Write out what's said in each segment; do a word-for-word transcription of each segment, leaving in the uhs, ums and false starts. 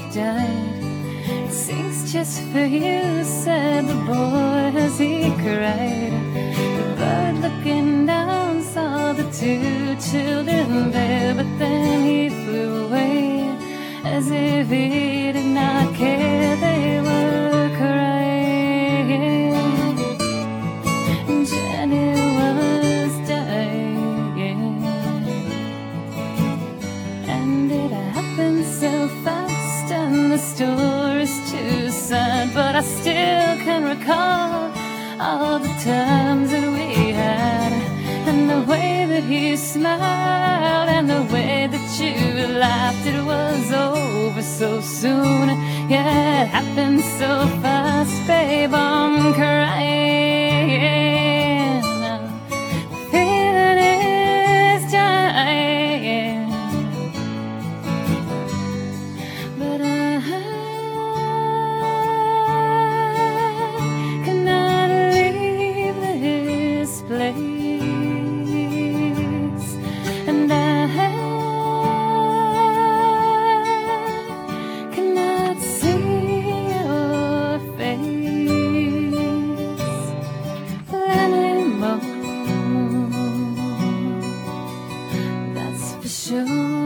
died. It sings just for you, said the boy as he cried. The bird looking down saw the two children there, but then he flew away as if he did not care they were crying. Jenny was dying, and it happened so fast, and the story's too sad, but I still can recall all the times that we had, and the way that he smiled, and the way that you laughed. It was over so soon, yeah, it happened so fast, babe, I'm crying. The feeling is dying, but I cannot leave this place, and I cannot see your face anymore, that's for sure.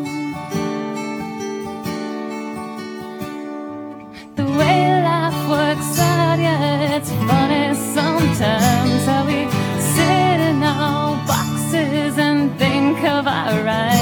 The way life works out, yeah, it's funny sometimes how we sit in our boxes and think of our rights.